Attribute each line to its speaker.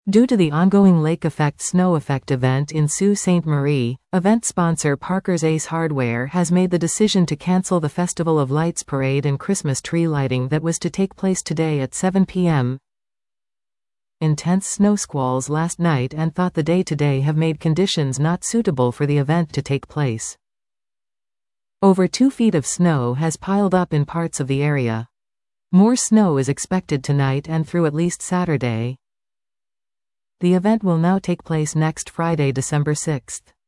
Speaker 1: Due to the ongoing Lake Effect Snow Effect event in Sault Ste. Marie, event sponsor Parker's Ace Hardware has made the decision to cancel the Festival of Lights parade and Christmas tree lighting that was to take place today at 7 p.m. Intense snow squalls last night and thought the day today have made conditions not suitable for the event to take place. Over 2 feet of snow has piled up in parts of the area. More snow is expected tonight and through at least Saturday. The event will now take place next Friday, December 6th.